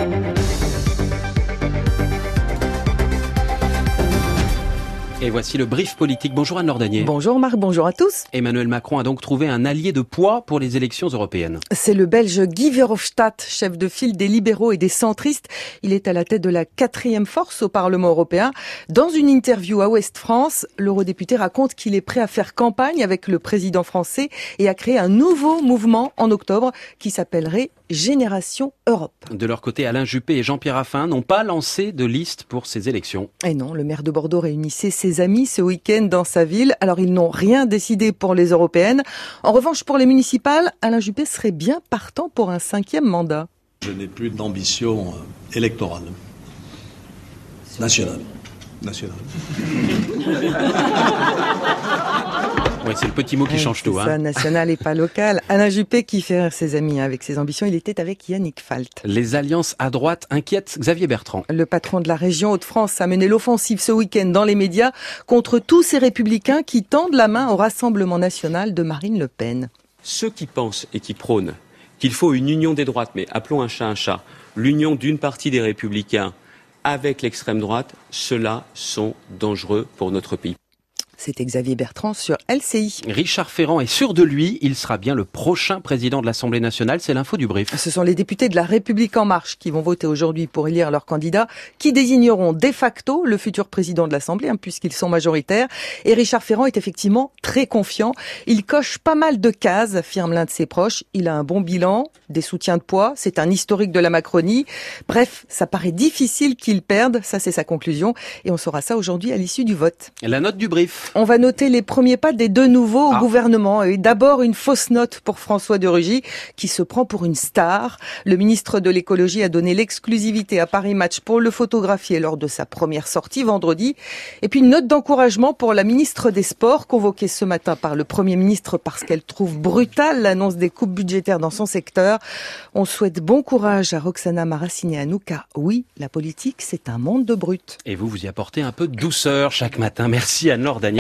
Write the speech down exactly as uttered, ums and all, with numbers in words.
Et voici le brief politique. Bonjour Anne Lordanier. Bonjour Marc, bonjour à tous. Emmanuel Macron a donc trouvé un allié de poids pour les élections européennes. C'est le Belge Guy Verhofstadt, chef de file des libéraux et des centristes. Il est à la tête de la quatrième force au Parlement européen. Dans une interview à Ouest France, l'eurodéputé raconte qu'il est prêt à faire campagne avec le président français et à créer un nouveau mouvement en octobre qui s'appellerait Génération Europe. De leur côté, Alain Juppé et Jean-Pierre Raffarin n'ont pas lancé de liste pour ces élections. Et non, le maire de Bordeaux réunissait ses amis ce week-end dans sa ville. Alors ils n'ont rien décidé pour les européennes. En revanche, pour les municipales, Alain Juppé serait bien partant pour un cinquième mandat. Je n'ai plus d'ambition électorale. Nationale. Nationale. Oui, c'est le petit mot qui ouais, change tout. C'est ça, hein. national et pas local. Alain Juppé qui fait rire ses amis avec ses ambitions. Il était avec Yannick Falt. Les alliances à droite inquiètent Xavier Bertrand. Le patron de la région Hauts-de-France a mené l'offensive ce week-end dans les médias contre tous ces républicains qui tendent la main au Rassemblement national de Marine Le Pen. Ceux qui pensent et qui prônent qu'il faut une union des droites, mais appelons un chat un chat, l'union d'une partie des républicains avec l'extrême droite, ceux-là sont dangereux pour notre pays. C'était Xavier Bertrand sur L C I. Richard Ferrand est sûr de lui, il sera bien le prochain président de l'Assemblée nationale, c'est l'info du brief. Ce sont les députés de la République En Marche qui vont voter aujourd'hui pour élire leurs candidats, qui désigneront de facto le futur président de l'Assemblée, hein, puisqu'ils sont majoritaires. Et Richard Ferrand est effectivement très confiant. Il coche pas mal de cases, affirme l'un de ses proches. Il a un bon bilan, des soutiens de poids, c'est un historique de la Macronie. Bref, ça paraît difficile qu'il perde, ça c'est sa conclusion. Et on saura ça aujourd'hui à l'issue du vote. La note du brief. On va noter les premiers pas des deux nouveaux au ah. gouvernement. Et d'abord, une fausse note pour François de Rugy, qui se prend pour une star. Le ministre de l'écologie a donné l'exclusivité à Paris Match pour le photographier lors de sa première sortie vendredi. Et puis une note d'encouragement pour la ministre des Sports, convoquée ce matin par le Premier ministre parce qu'elle trouve brutale l'annonce des coupes budgétaires dans son secteur. On souhaite bon courage à Roxana Maracineanu, car oui, la politique, c'est un monde de brutes. Et vous, vous y apportez un peu de douceur chaque matin. Merci Anne Lordanier.